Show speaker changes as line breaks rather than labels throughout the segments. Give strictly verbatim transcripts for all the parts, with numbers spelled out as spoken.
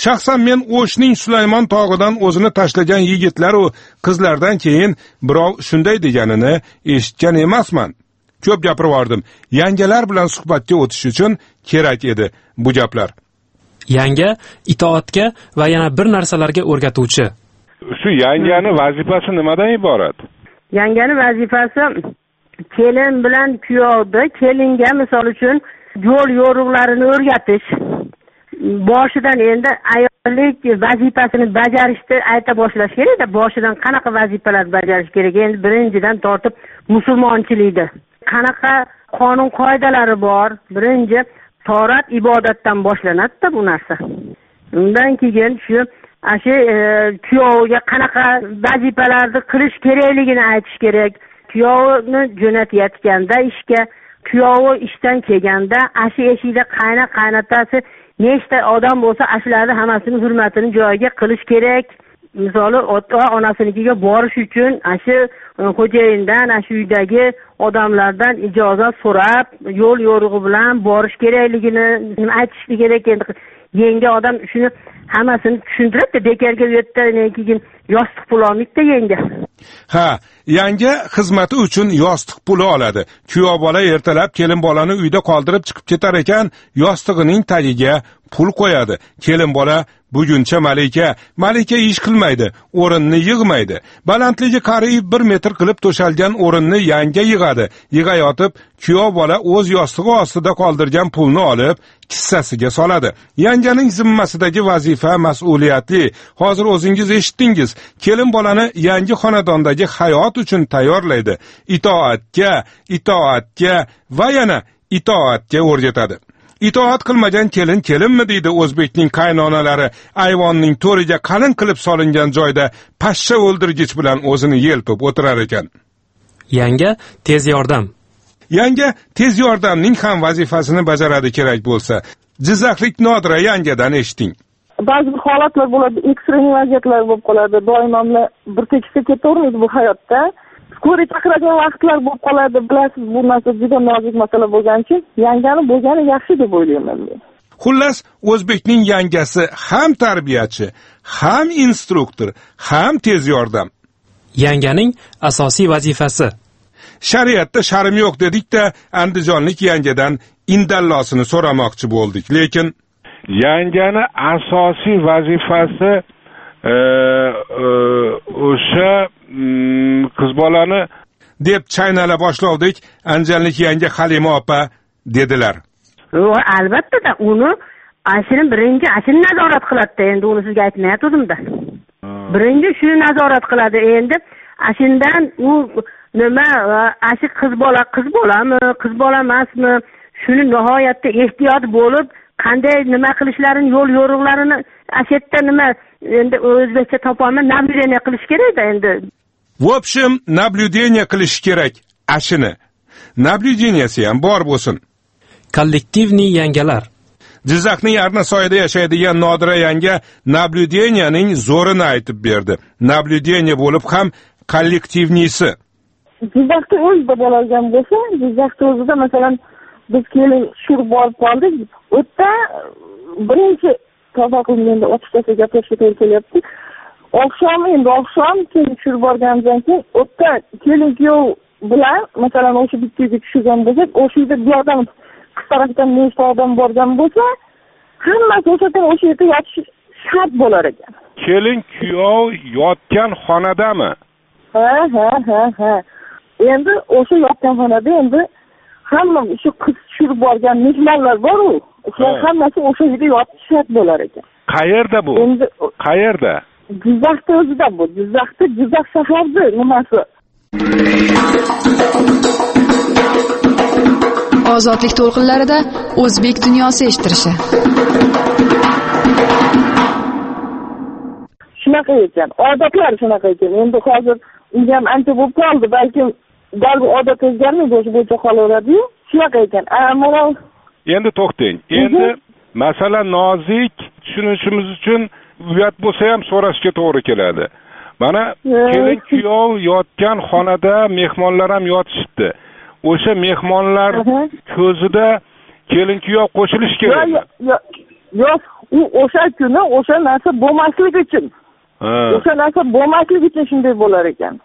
Shaxsan men O'shning Sulaymon tog'idan o'zini tashlagan yigitlar va qizlardan keyin birov shunday deganini eshitgan emasman. Ko'p gapirib yangalar bilan suhbatga o'tish uchun kerak edi bu gaplar.
Yanga itoatga va yana bir narsalarga o'rgatuvchi.
Shu yangani vazifasi nimadan iborat?
Yangani vazifasi kelin bilan kuyovni kelinga misol uchun yo'l yo'riqlarini o'rgatish. Boshidan endi ayollik vazifasini bajarishni ayta boshlash kerak-da. Boshidan qanaqa vazifalar bajarish kerak? Endi birinchidan tortib musulmonchilikda qanaqa qonun qoidalari bor? Birinchi torat ibodatdan boshlanadi-da bu narsa. Undan keyin shu ashi kuyovga qanaqa vazifalarni qilish kerakligini aytish kerak. Kuyovni jo'natayotganda ishga, kuyovi ishdan kelganda ashi eshikda qayna qaynatasi nechta odam bo'lsa, ashlarning hammasini hurmatini joyiga qilish kerak. Misoli ota onasinikiga borish uchun ashi xo'jayindan, ashi uydagi odamlardan ijozat so'rab, yo'l yo'rig'i bilan borish kerakligini aytish kerak. Endi yenga odam shuni hammasini tushuntiradi. Bekarga u yerda keyin yostiq pul olmaydi yenga.
Ha, yanga xizmati uchun yostiq puli oladi. Kuyov bola ertalab kelin bolani uyda qoldirib chiqib ketar ekan, yostig'ining tagiga pul qo'yadi. Kelin bola buguncha malika, malika ish qilmaydi, o'rinni yig'maydi. Balandligi qariyb bir metr qilib to'shalgan o'rinni yanga yig'adi. Yig'ayotib, kuyov bola o'z yostig'i ostida qoldirgan pulni olib kissasiga soladi. Yanganing zimmasidagi vazifa mas'uliyatli. Hozir o'zingiz eshitdingiz. Kelin bolani yangi xonadondagi hayot uchun tayyorlaydi. Itoatga, itoatga va yana itoatga o'rgatadi. Itoat qilmagan kelin kelinmi deydi o'zbekning qaynonalari. Ayvonning to'riga qalin qilib solingan joyda pashsha o'ldirgich bilan o'zini yelpib o'tirar ekan.
Yanga tez yordam.
Yanga tez yordamning ham vazifasini bajaradi kerak bo'lsa. Jizzaxlik Nodira yangadan eshiting.
Ba'zi bir holatlar bo'ladi, ekstrem vaziyatlar bo'lib qoladi. Doimo bir tekisda ketavermaydi bu hayotda. Ko'rib chaqiradigan vaqtlar bo'lib qoladi. Bilasiz, bu narsa juda nozik masala bo'lgani uchun yangani bo'lgani yaxshi deb o'ylayman men.
Xullas, o'zbekning yangasi ham tarbiyachi, ham instruktor, ham tez yordam.
Yanganing asosiy vazifasi.
Shariatda sharm yo'q dedik-da, andijonlik yangadan indallosini so'ramoqchi bo'ldik, lekin
yangani asosiy vazifasi o'sha qiz bolani
deb chaynala boshlovdik. Andijonlik yanga Halima opa dedilar.
O albatta uni ashini birinchi ashini nazorat qiladi. Endi uni sizga aytmayaptizimda. Birinchi shuni nazorat qiladi. Endi ashindan u nima ashi qiz bola qiz bolami, qiz bola emasmi? Shuni nihoyatda ehtiyot bo'lib, qanday nima qilishlarini, yo'l yo'riqlarini ashetta nima endi o'zbekcha topolmay nablюдение qilish kerak-da endi.
В общем, nablюдение qilish kerak ashini. Nablюденияsi ham bor bo'lsin.
Kollektivniy yangalar.
Jizzaxning Arnasoyida yashaydigan Nodira yanga nablюдениyaning zo'rini aytib berdi. Nablюдение bo'lib ham kollektivniysi.
Jizzaxda o'zida bo'lgan bo'lsa, Jizzaxda o'zida masalan biz kelin tushirib borib qoldik. O'tda birinchi to'g'ri qilganda o'tishda gaplashib kelyapti. Oqshom endi oqshom kelin tushirib borgandan keyin o'tda kelin kuyov bilan masalan o'sha bittiga tushirgan bo'lsak, o'sha yerda bir odam qiz tarafdan nechta odam borgan bo'lsa, hammasi o'sha yerda o'sha yerda yotish shart bo'lar ekan.
Kelin kuyov yotgan xonadami?
Ha, ha, ha, ha. Endi o'sha yotgan xonada endi hamma shu qiz tushirib borgan mehmonlar bor-ku, ular hammasi o'sha yerda yotish shart bo'lar ekan.
Qayerda bu?
Endi
qayerda?
Jizzaxda o'zida bu. Jizzaxda Jizzax shaharda nimasi?
Ozodlik to'lqinlarida o'zbek dunyosi eshittirishi.
Shunaqa ekan, odatlar shunaqa ekan. Endi hozir u ham ancha bo'lib qoldi, balki dal bu odat o'zgarmaydi, o'sha bo'yicha qolaveradi-yu. Shunaqa ekan. Mana
endi to'xtang. Endi masala nozik, tushunishimiz uchun uyat bo'lsa ham so'rashga to'g'ri keladi. Mana kelin kuyov yotgan xonada mehmonlar ham yotishibdi. O'sha mehmonlar ko'zida kelin kuyov qo'shilish kerak.
Yo'q, yo'q, u o'sha kuni o'sha narsa bo'lmasligi uchun o'sha narsa bo'lmasligi uchun shunday bo'lar ekan.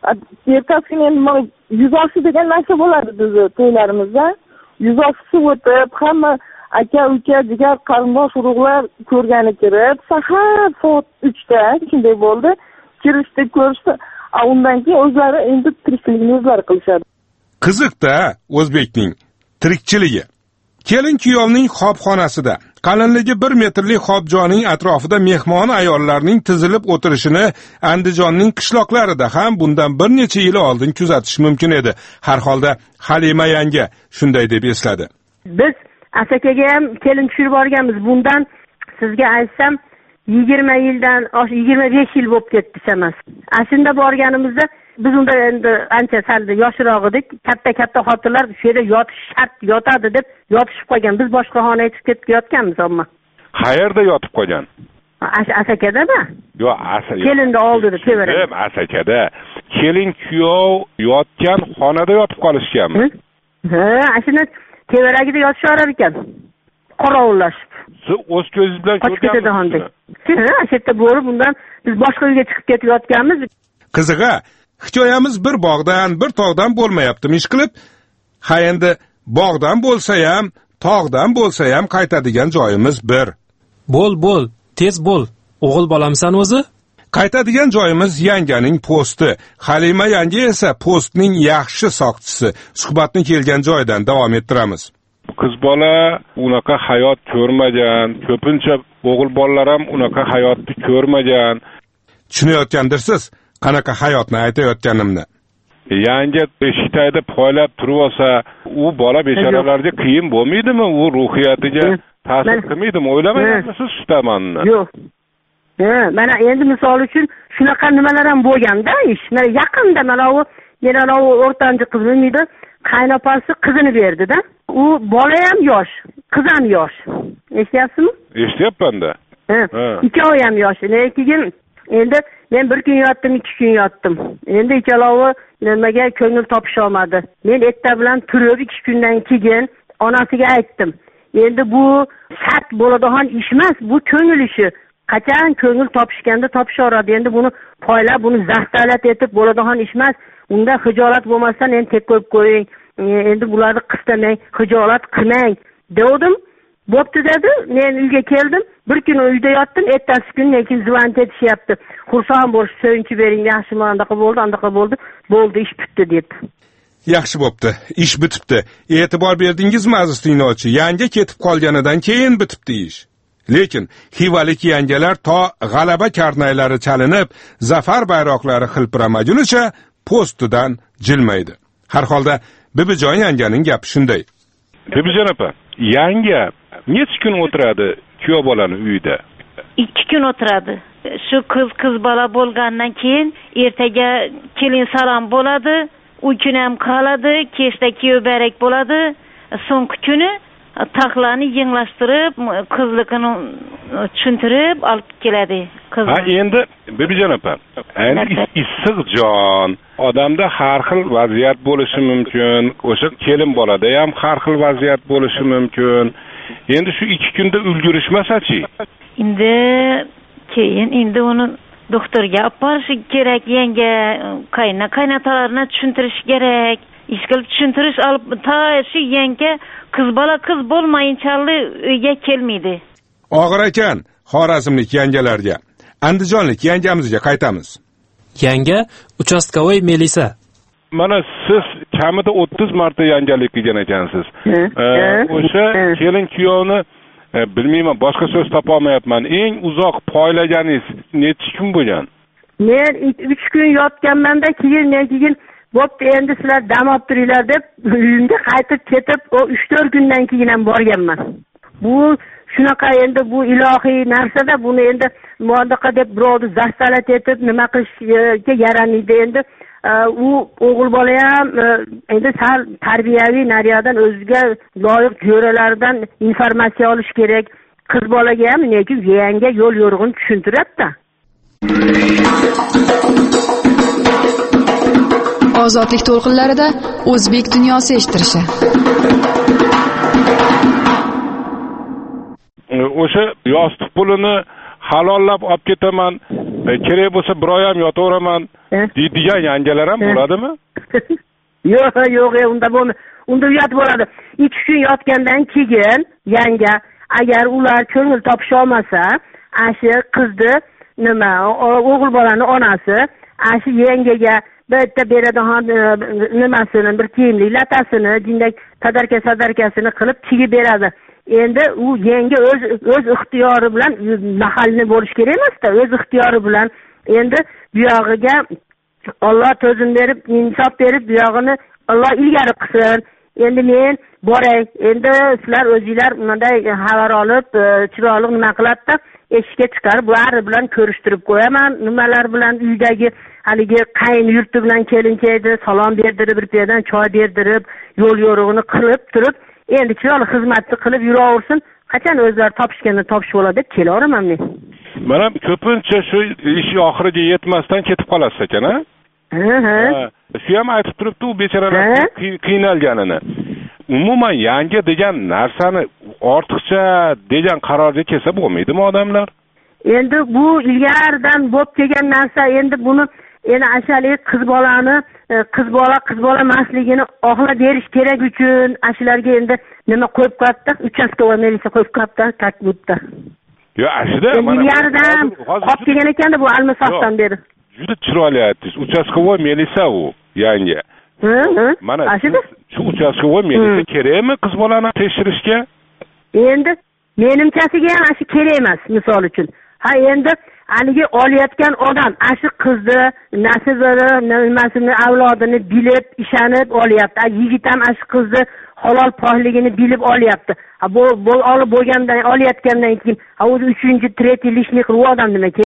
Ertasi kuni endi mana yuz oshi degan narsa bo'ladi bizni to'ylarimizda. Yuz oshisi o'tib, hamma aka uka jigar qarindosh urug'lar ko'rgani kirib, sahar soat uchda shunday bo'ldi. Kirishdi, ko'rishdi. Undan keyin o'zlari endi tirikchilikni o'zlari qilishadi.
Qiziqda o'zbekning tirikchiligi. Kelin kuyovning xobxonasida qalinligi bir metrli xobjoning atrofida mehmon ayollarning tizilib o'tirishini Andijonning qishloqlarida ham bundan bir necha yil oldin kuzatish mumkin edi. Har holda Halima yanga shunday deb esladi.
Biz Asakaga ham kelin tushirib borganmiz. Bundan sizga aytsam yigirma yildan, yigirma besh yil bo'lib ketdi emas. Ashunda borganimizda biz unda endi ancha salda yoshroq edik. Katta-katta xotinlar shu yerda yotish shart, yotadi deb yotishib qolgan. Biz boshqa xonaga chiqib ketib yotganmiz, ammo.
Qayerda yotib qolgan?
Asakada-da?
Yo'q, Asakada.
Kelinni oldida, tevarak.
Asakada. Kelin kuyov yotgan xonada yotib qolishganmi?
Ha, ashuna tevaragida yotisharar ekan. Qorovullashib.
Siz o'z ko'zingiz bilan ko'rganmisiz?
Ha, shu yerda bo'lib, bundan biz boshqa uyga chiqib ketib yotganmiz.
Qizig'i, hikoyamiz bir bog'dan, bir tog'dan bo'lmayaptimi ish qilib? Ha endi bog'dan bo'lsa ham, tog'dan bo'lsa ham qaytadigan joyimiz bir.
Bo'l, bo'l, tez bo'l. O'g'il bolamsan o'zi?
Qaytadigan joyimiz yanganing posti. Halima yanga esa postning yaxshi soqchisi. Suhbatni kelgan joydan davom ettiramiz.
Qiz bola unaqa hayot ko'rmagan, ko'pincha o'g'il bolalar ham unaqa hayotni ko'rmagan.
Tushunayotgandirsiz, qanaqa hayotni aytayotganimni.
Yanga eshikda poylab turib olsa, u bola bechoralarga qiyin bo'lmaydimi? U ruhiyatiga ta'sir qilmaydimi? O'ylamayapsiz shu tomonini?
Yo'q. Ha, mana endi misol uchun shunaqa nimalar ham bo'lganda, ish. Mana yaqinda mana u yana u o'rtanchi qizim edi, qaynopasi qizini berdi-da. U bola ham yosh, qiz ham yosh. Eshityapsizmi?
Eshityapman-da.
Ha. Ikkovi ham yosh. Lekin endi men bir kun yotdim, ikki kun yotdim. Endi ikkalovi nimaga ko'ngil topisha olmadi. Men erta bilan turib ikki kundan keyin onasiga aytdim. Endi bu shart bo'ladigan ish emas, bu ko'ngil ishi. Qachon ko'ngil topishganda topishaveradi. Endi buni poylab, buni zaxtalat etib bo'ladigan ish emas. Unda xijolat bo'lmasdan endi tek qo'yib qo'ying. Endi bularni qistamang, xijolat qilmang dedim. Bo'pti dedi. Men uyga keldim. Bir kun uyda yotdim, ertasi kun lekin zvont etishyapti. Xursand bo'lish, so'yinchi bering, yaxshimi, andaqa bo'ldi, andaqa bo'ldi. Bo'ldi, ish bitdi deb.
Yaxshi bo'pti, ish bitibdi. E'tibor berdingizmi aziz tinglovchi? Yanga ketib qolganidan keyin bitibdi ish. Lekin xivalik yangalar to g'alaba karnaylari chalinib, zafar bayroqlari xilpiramagunicha postidan jilmaydi. Har holda Bibijon yanganing gapi shunday.
Bibijon opa, yanga necha kun o'tiradi kuyov bolani uyida?
ikki kun o'tiradi. Shu qiz qiz bola bo'lgandan keyin ertaga kelin salom bo'ladi, u kun ham qoladi, kechda kuyov barak bo'ladi. So'nggi kuni taxlani yenglashtirib, qizligini tushuntirib olib keladi.
Ha, endi Bibijon opa, endi issiq jon, odamda har xil vaziyat bo'lishi mumkin. O'sha kelin bolada ham har xil vaziyat bo'lishi mumkin. Endi shu ikki kunda ulgurishmasa-chi?
Endi keyin endi uni doktorga olib borish kerak, yanga qayna qaynotalarini tushuntirish kerak. Ish qilib tushuntirish olib ta shu yanga qiz bola qiz bo'lmayinchali uyga kelmaydi.
Og'ir ekan Xorazmlik yangalarga. Andijonlik yangamizga qaytamiz.
Yanga uchastkovoy Melisa.
Mana siz kamida o'ttiz marta yangalik qilgan ekansiz. O'sha kelin kuyovni bilmayman, boshqa so'z topa olmayapman. Eng uzoq poylaganingiz necha kun bo'lgan?
Men uch kun yotganmanda keyin men keyin bo'pti, endi sizlar dam olib turinglar deb uyimga qaytib ketib, o uch to'rt kundan keyin ham borganman. Bu shunaqa endi bu ilohiy narsa-da, buni endi muandaqa deb birovni zaxtalat etib nima qilishga yaramaydi. Endi u o'g'il bola ham endi sal tarbiyaviy nariyadan o'ziga loyiq jo'ralardan informatsiya olish kerak. Qiz bolaga ham lekin yanga yo'l yo'rig'ini tushuntiradi-da.
Ozodlik to'lqinlarida o'zbek dunyosi eshittirishi.
o'sha yostiq pulini halollab olib ketaman, kerak bo'lsa bir oy ham yotaveraman deydigan yangalar ham bo'ladimi?
Yo'q, yo'q, unda bo'lmaydi. Unda uyat bo'ladi. ikki kun yotgandan keyin yanga agar ular ko'ngil topisha olmasa, ashi qizni nima, o'g'il bolani onasi ashi yangaga bitta beradigan nimasini, bir kiyimli latasini, jindak tadarka sadarkasini qilib kiyib beradi. Endi u yanga o'z o'z ixtiyori bilan mahalni bo'lish kerak emas-da, o'z ixtiyori bilan endi bu yog'iga Alloh to'zim berib, insof berib, bu yog'ini Alloh ilgari qilsin. Endi men boray. Endi sizlar o'zingizlar bunday xabar olib, chiroyli nima qiladi-da, eshikka chiqarib, ular bilan ko'rishtirib qo'yaman. Nimalar bilan uydagi haligi qayin yurti bilan kelinchaydi, salom berdirib, bir piyodan choy berdirib, yo'l yo'rig'ini qilib turib, endi chiroyli xizmatni qilib yuraversin. Qachon o'zlari topishganda topishib oladi deb kelaveraman men.
Mana ko'pincha shu ish oxiriga yetmasdan ketib qolasiz ekan-a?
Ha, ha.
Shu ham aytib turibdi u bechoralar qiynalganini. Umuman yangi degan narsani ortiqcha degan qarorga kelsa bo'lmaydimi odamlar?
Endi bu ilgaridan bo'lib kelgan narsa, endi buni endi ashalik qiz bolani, qiz bola qiz bola emasligini oqlab berish kerak uchun ashularga endi nima qo'yib qo'yibdi? Uchastkavoy militsiya qo'yib qo'yibdi, takbutda.
Yo, ashida
mana ilgaridan qolib kelgan ekan-da bu almisoqdan beri.
Juda chiroyli aytdingiz. Uchastkavoy militsiya u, yangi.
Ha, ha.
Mana shu uchastkavoy militsiya kerakmi qiz bolani tekshirishga?
Endi menimchasiga ham ashi kerak emas, misol uchun. Ha, endi haligi olayotgan odam ashi qizni, nasibini, nimasini, avlodini bilib, ishonib olyapti. Yigit ham ashi qizni halol pohligini bilib olyapti. Ha, bu bu olib bo'lgandan, olayotgandan keyin, ha o'zi uchinchi, to'rtinchi lishni qilib odam nima